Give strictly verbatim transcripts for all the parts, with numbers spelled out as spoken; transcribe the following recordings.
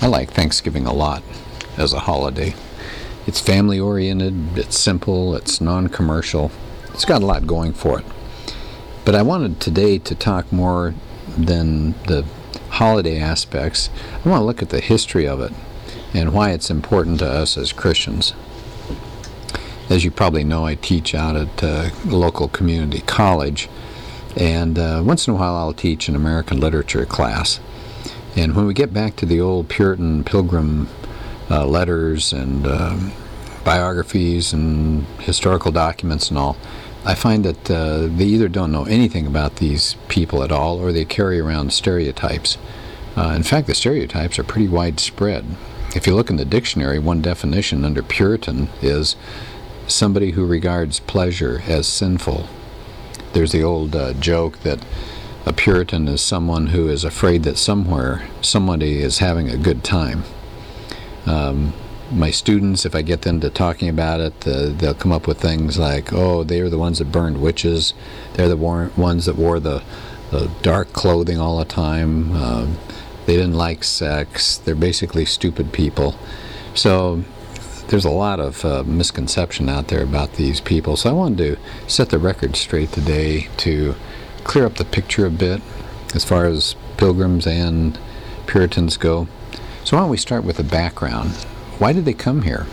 I like Thanksgiving a lot as a holiday. It's family oriented, it's simple, it's non-commercial. It's got a lot going for it. But I wanted today to talk more than the holiday aspects. I want to look at the history of it and why it's important to us as Christians. As you probably know, I teach out at a local community college, and uh, once in a while I'll teach an American literature class. And when we get back to the old Puritan Pilgrim uh, letters and uh, biographies and historical documents and all, I find that uh, they either don't know anything about these people at all, or they carry around stereotypes. Uh, in fact, the stereotypes are pretty widespread. If you look in the dictionary, one definition under Puritan is somebody who regards pleasure as sinful. There's the old uh, joke that a Puritan is someone who is afraid that somewhere somebody is having a good time. Um, my students, if I get them to talking about it, uh, they'll come up with things like, oh, they're the ones that burned witches, they're the war- ones that wore the, the dark clothing all the time, uh, they didn't like sex, they're basically stupid people. So there's a lot of uh, misconception out there about these people. So I wanted to set the record straight today to clear up the picture a bit as far as Pilgrims and Puritans go. So why don't we start with the background? Why did they come here?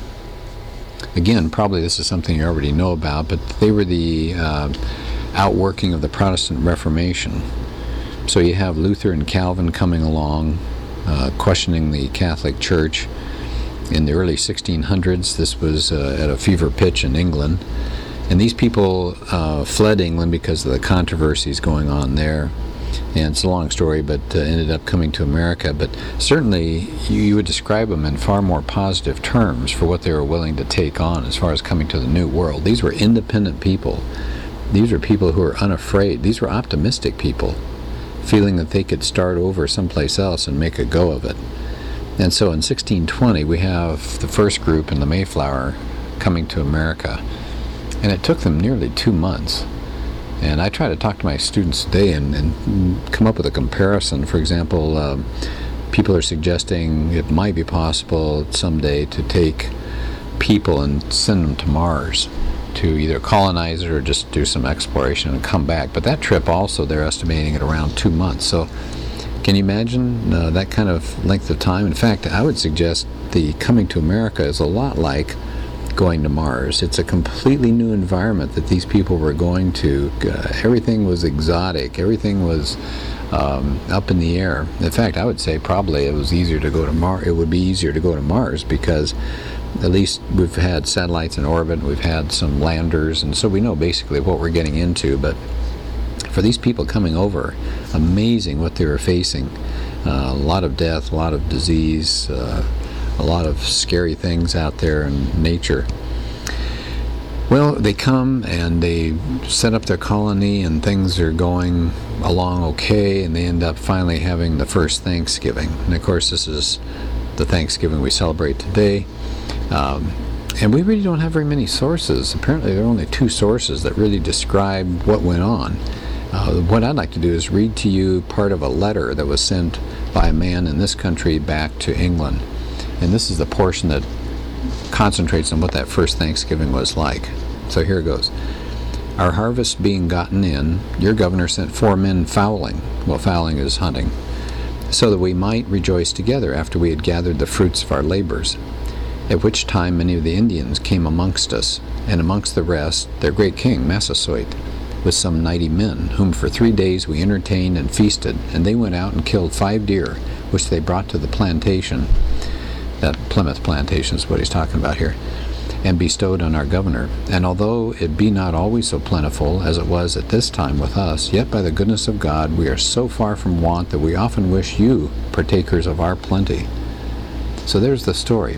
Again, probably this is something you already know about, but they were the uh, outworking of the Protestant Reformation. So you have Luther and Calvin coming along, uh, questioning the Catholic Church. In the early sixteen hundreds, this was uh, at a fever pitch in England. And these people uh, fled England because of the controversies going on there. And it's a long story, but uh, ended up coming to America. But certainly, you, you would describe them in far more positive terms for what they were willing to take on as far as coming to the New World. These were independent people. These were people who were unafraid. These were optimistic people, feeling that they could start over someplace else and make a go of it. And so in sixteen twenty, we have the first group in the Mayflower coming to America. And it took them nearly two months. And I try to talk to my students today and, and come up with a comparison. For example, um, people are suggesting it might be possible someday to take people and send them to Mars to either colonize it or just do some exploration and come back. But that trip also, they're estimating at around two months. So can you imagine uh, that kind of length of time? In fact, I would suggest the coming to America is a lot like going to Mars. It's a completely new environment that these people were going to. Uh, everything was exotic. Everything was um, up in the air. In fact, I would say probably it was easier to go to Mars. It would be easier to go to Mars because at least we've had satellites in orbit. We've had some landers, and so we know basically what we're getting into. But for these people coming over, amazing what they were facing. Uh, a lot of death, a lot of disease, uh, a lot of scary things out there in nature. Well, they come and they set up their colony and things are going along okay, and they end up finally having the first Thanksgiving. And of course, this is the Thanksgiving we celebrate today. Um, and we really don't have very many sources. Apparently, there are only two sources that really describe what went on. Uh, what I'd like to do is read to you part of a letter that was sent by a man in this country back to England. And this is the portion that concentrates on what that first Thanksgiving was like. So here it goes. Our harvest being gotten in, your governor sent four men fowling. Well, fowling is hunting. So that we might rejoice together after we had gathered the fruits of our labors. At which time many of the Indians came amongst us, and amongst the rest their great king, Massasoit, with some ninety men, whom for three days we entertained and feasted, and they went out and killed five deer, which they brought to the plantation. That Plymouth plantation is what he's talking about here, and bestowed on our governor. And although it be not always so plentiful as it was at this time with us, yet by the goodness of God we are so far from want that we often wish you partakers of our plenty. So there's the story.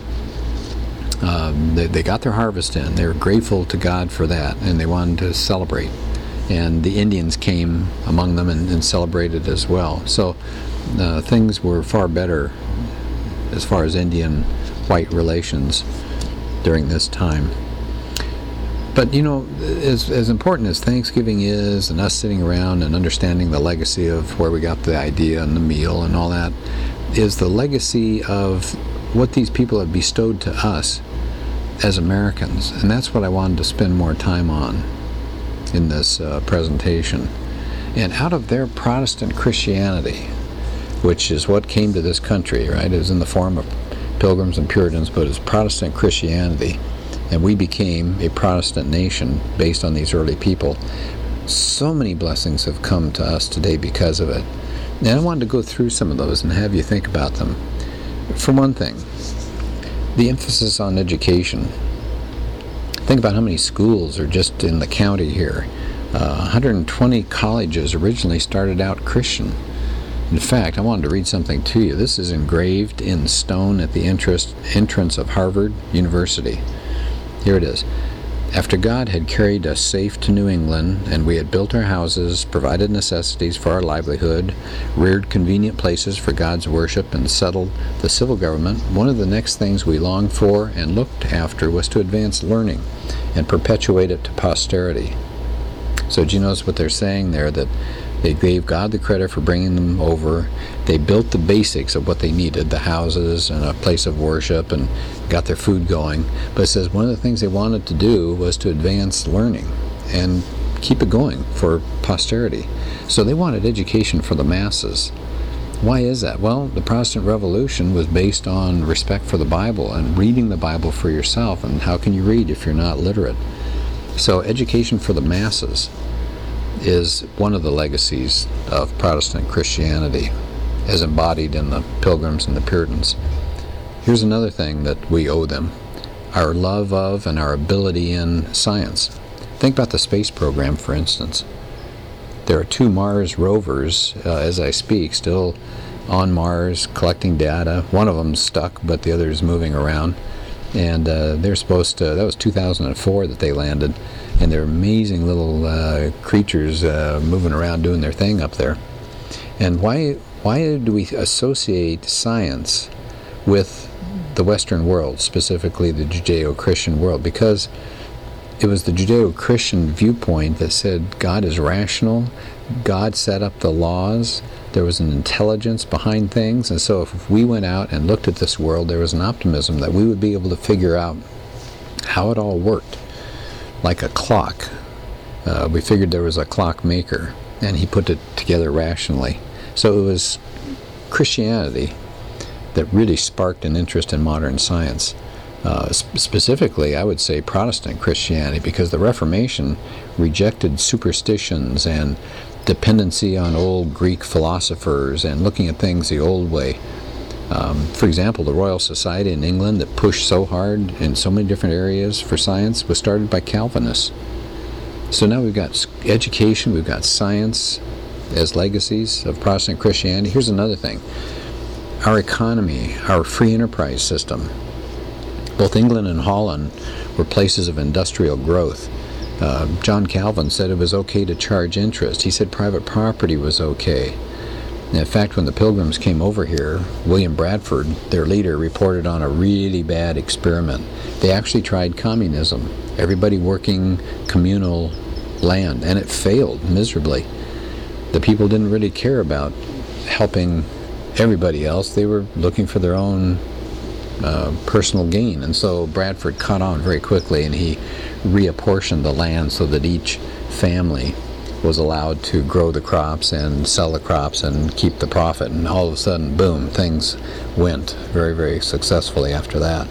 Um, they, they got their harvest in. They were grateful to God for that, and they wanted to celebrate. And the Indians came among them and, and celebrated as well. So uh, things were far better as far as Indian-white relations during this time. But, you know, as, as important as Thanksgiving is, and us sitting around and understanding the legacy of where we got the idea and the meal and all that, is the legacy of what these people have bestowed to us as Americans. And that's what I wanted to spend more time on in this uh, presentation. And out of their Protestant Christianity, which is what came to this country, right? It was in the form of Pilgrims and Puritans, but it's Protestant Christianity. And we became a Protestant nation based on these early people. So many blessings have come to us today because of it. And I wanted to go through some of those and have you think about them. For one thing, the emphasis on education. Think about how many schools are just in the county here. Uh, one hundred twenty colleges originally started out Christian. In fact, I wanted to read something to you. This is engraved in stone at the entrance entrance of Harvard University. Here it is. After God had carried us safe to New England, and we had built our houses, provided necessities for our livelihood, reared convenient places for God's worship, and settled the civil government, one of the next things we longed for and looked after was to advance learning and perpetuate it to posterity. So do you notice what they're saying there? That they gave God the credit for bringing them over. They built the basics of what they needed, the houses and a place of worship, and got their food going. But it says one of the things they wanted to do was to advance learning and keep it going for posterity. So they wanted education for the masses. Why is that? Well, the Protestant Revolution was based on respect for the Bible and reading the Bible for yourself. And how can you read if you're not literate? So education for the masses is one of the legacies of Protestant Christianity as embodied in the Pilgrims and the Puritans. Here's another thing that we owe them: our love of and our ability in science. Think about the space program, for instance. There are two Mars rovers, uh, as I speak, still on Mars collecting data. One of them's stuck, but the other is moving around. And uh, they're supposed to, that was two thousand four that they landed, and they're amazing little uh, creatures uh, moving around doing their thing up there. And why, why do we associate science with the Western world, specifically the Judeo-Christian world? Because it was the Judeo-Christian viewpoint that said God is rational, God set up the laws, there was an intelligence behind things, and so if we went out and looked at this world, there was an optimism that we would be able to figure out how it all worked. Like a clock. Uh, we figured there was a clock maker, and he put it together rationally. So it was Christianity that really sparked an interest in modern science. Uh, sp- specifically, I would say Protestant Christianity, because the Reformation rejected superstitions and dependency on old Greek philosophers and looking at things the old way. Um, for example, the Royal Society in England that pushed so hard in so many different areas for science was started by Calvinists. So now we've got education, we've got science as legacies of Protestant Christianity. Here's another thing. Our economy, our free enterprise system. Both England and Holland were places of industrial growth. Uh, John Calvin said it was okay to charge interest. He said private property was okay. And in fact, when the Pilgrims came over here, William Bradford, their leader, reported on a really bad experiment. They actually tried communism, everybody working communal land, and it failed miserably. The people didn't really care about helping everybody else. They were looking for their own uh, personal gain. And so Bradford caught on very quickly, and he reapportioned the land so that each family was allowed to grow the crops and sell the crops and keep the profit. And all of a sudden, boom, things went very, very successfully after that.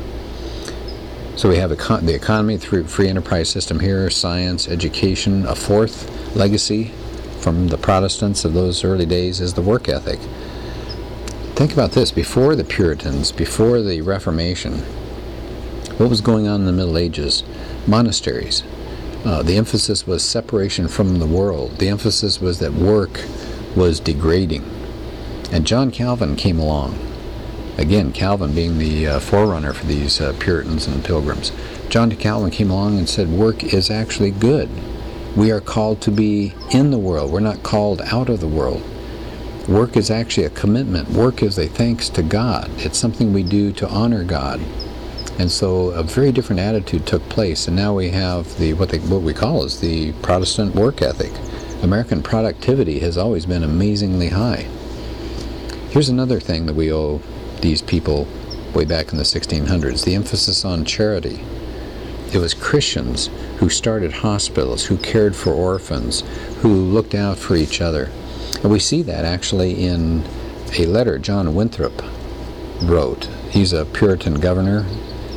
So we have econ- the economy through free enterprise system here, science, education. A fourth legacy from the Protestants of those early days is the work ethic. Think about this. Before the Puritans, before the Reformation, what was going on in the Middle Ages? Monasteries. Uh, the emphasis was separation from the world. The emphasis was that work was degrading. And John Calvin came along. Again, Calvin being the uh, forerunner for these uh, Puritans and Pilgrims. John Calvin came along and said work is actually good. We are called to be in the world. We're not called out of the world. Work is actually a commitment. Work is a thanks to God. It's something we do to honor God. And so a very different attitude took place, and now we have the what they what we call is the Protestant work ethic. American productivity has always been amazingly high. Here's another thing that we owe these people way back in the sixteen hundreds, the emphasis on charity. It was Christians who started hospitals, who cared for orphans, who looked out for each other. And we see that actually in a letter John Winthrop wrote. He's a Puritan governor.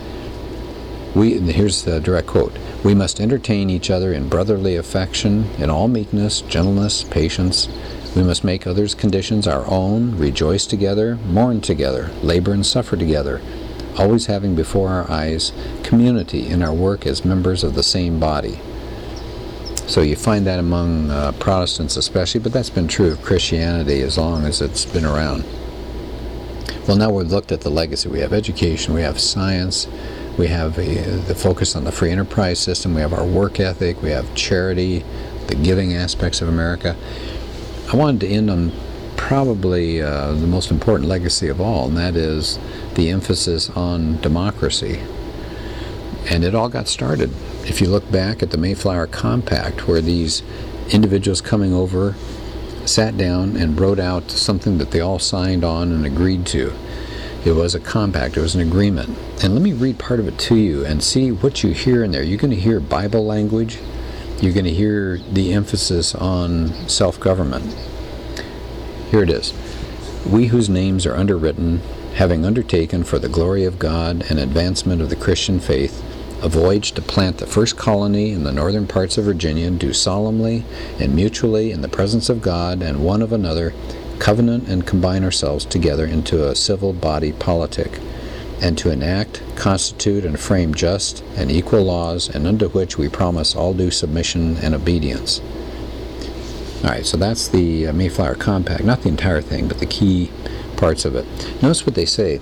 We, here's the direct quote, "We must entertain each other in brotherly affection, in all meekness, gentleness, patience. We must make others' conditions our own, rejoice together, mourn together, labor and suffer together, always having before our eyes community in our work as members of the same body." So you find that among uh, Protestants especially, but that's been true of Christianity as long as it's been around. Well, now we've looked at the legacy. We have education, we have science, we have a, the focus on the free enterprise system, we have our work ethic, we have charity, the giving aspects of America. I wanted to end on probably uh, the most important legacy of all, and that is the emphasis on democracy. And it all got started. If you look back at the Mayflower Compact, where these individuals coming over sat down and wrote out something that they all signed on and agreed to. It was a compact, it was an agreement. And let me read part of it to you and see what you hear in there. You're going to hear Bible language. You're going to hear the emphasis on self-government. Here it is. "We whose names are underwritten, having undertaken for the glory of God and advancement of the Christian faith, a voyage to plant the first colony in the northern parts of Virginia, do solemnly and mutually in the presence of God and one of another covenant and combine ourselves together into a civil body politic, and to enact, constitute, and frame just and equal laws, and unto which we promise all due submission and obedience." All right, so that's the uh, Mayflower Compact, not the entire thing, but the key parts of it. Notice what they say.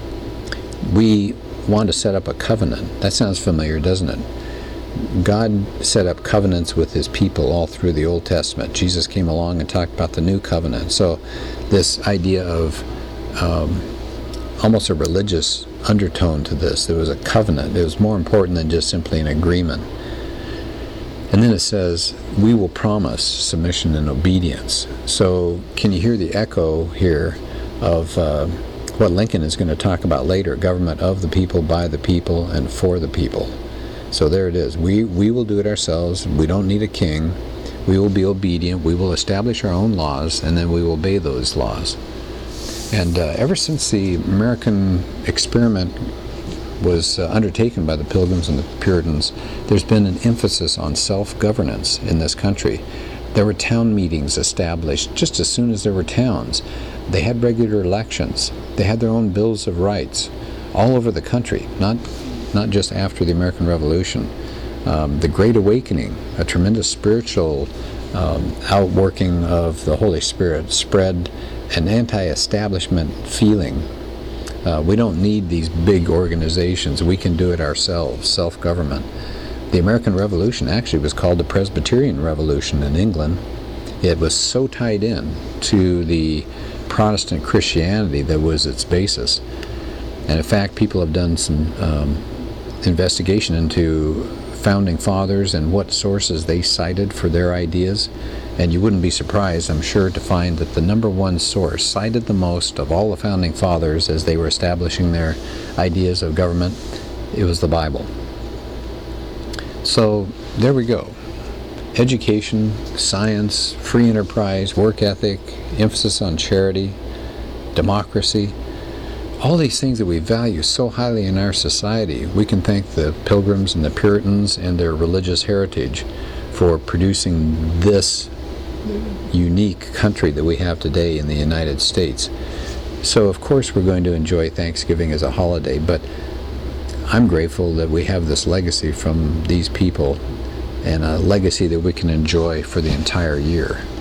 We want to set up a covenant. That sounds familiar, doesn't it? God set up covenants with his people all through the Old Testament. Jesus came along and talked about the new covenant. So this idea of um, almost a religious undertone to this. There was a covenant. It was more important than just simply an agreement. And then it says, we will promise submission and obedience. So can you hear the echo here of uh, what Lincoln is going to talk about later, government of the people, by the people, and for the people. So there it is. We, we will do it ourselves. We don't need a king. We will be obedient. We will establish our own laws, and then we will obey those laws. And uh, ever since the American experiment was uh, undertaken by the Pilgrims and the Puritans, there's been an emphasis on self-governance in this country. There were town meetings established just as soon as there were towns. They had regular elections. They had their own bills of rights all over the country, not not just after the American Revolution. Um, the Great Awakening, a tremendous spiritual um, outworking of the Holy Spirit, spread an anti-establishment feeling. Uh, we don't need these big organizations. We can do it ourselves, self-government. The American Revolution actually was called the Presbyterian Revolution in England. It was so tied in to the Protestant Christianity that was its basis. And in fact, people have done some um, investigation into founding fathers and what sources they cited for their ideas. And you wouldn't be surprised, I'm sure, to find that the number one source cited the most of all the founding fathers as they were establishing their ideas of government, it was the Bible. So there we go. Education, science, free enterprise, work ethic, emphasis on charity, democracy, all these things that we value so highly in our society. We can thank the Pilgrims and the Puritans and their religious heritage for producing this unique country that we have today in the United States. So of course we're going to enjoy Thanksgiving as a holiday, but I'm grateful that we have this legacy from these people, and a legacy that we can enjoy for the entire year.